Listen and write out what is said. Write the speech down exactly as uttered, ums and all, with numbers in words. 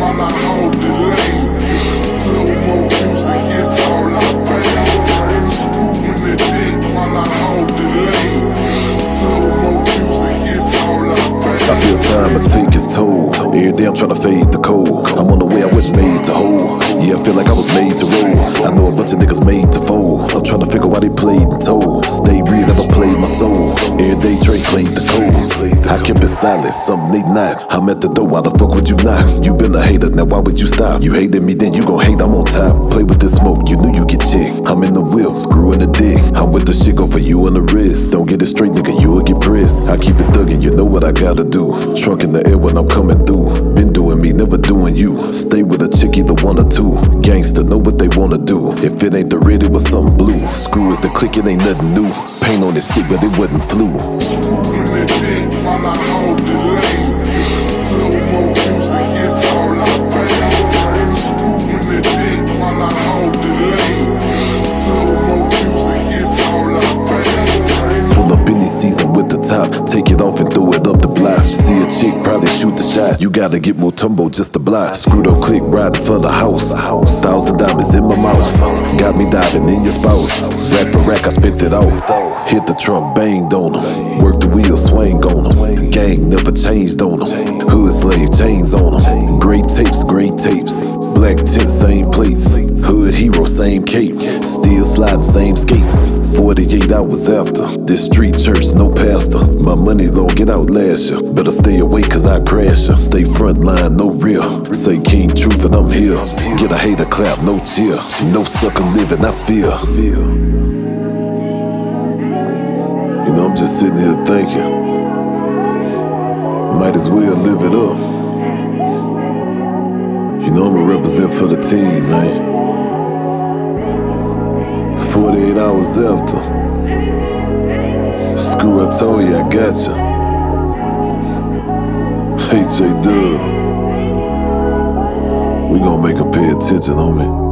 while I hold the lane. Slow-mo music is all I play. Screwing the dick while I hold the lane. Slow-mo music is all I play. I feel time to take its toll. Every day I'm trying to fade the cold. I'm on the way I wasn't made to hold. Yeah, I feel like I was made to roll. I know a bunch of niggas made to fold. I'm trying to figure why they played and told. Stay real, never played my soul. Every day Dre played the code. I kept it silent, something they not. I'm at the door, why the fuck would you not? You been a hater, now why would you stop? You hated me, then you gon' hate, I'm on top. Play with this smoke, you knew you get chick. I'm in the wheel, screw in the dick. I'm with the shit, go for you on the wrist. Don't get it straight, nigga, you will get pressed. I keep it thuggin', you know what I gotta do. Trunk in the air when I'm coming through. Been doing me, never doing you. Stay with a chick, either one or two. Gangsta, know what they wanna do. If it ain't the red, it was something blue. Screw is the click, it ain't nothing new. Paint on it sick, but it wasn't flu. Screwing the dick while I hold the lane. Slow-mo music is all I play. Screwing the dick while I hold the lane. Slow-mo music is all I play. Pull up any season with the top. Take it off and throw it up the block. See a chick, probably shoot the shot. You gotta get more tumbo just to block. Screwed up click, riding for the house. Thousand diamonds in my mouth. Got me diving in your spouse. Rack for rack, I spent it out. Hit the trunk, banged on them. Work the wheel, swing on them. Gang never changed on them. Hood slave, chains on them. Great tapes, great tapes. Black tint, same plates. Hood hero, same cape. Still sliding, same skates. forty-eight hours after. This street church, no pastor. My money low, get out last year. Better stay away cause I crash ya. Stay front line, no real. Say king truth and I'm here. Get a hater clap, no cheer. No sucker living, I fear. You know, I'm just sitting here thinking, might as well live it up. You know, I'ma represent for the team, man. It's forty-eight hours after. Screw, I told you, I got you. Hey, J Dub, we gon' make 'em pay attention, homie.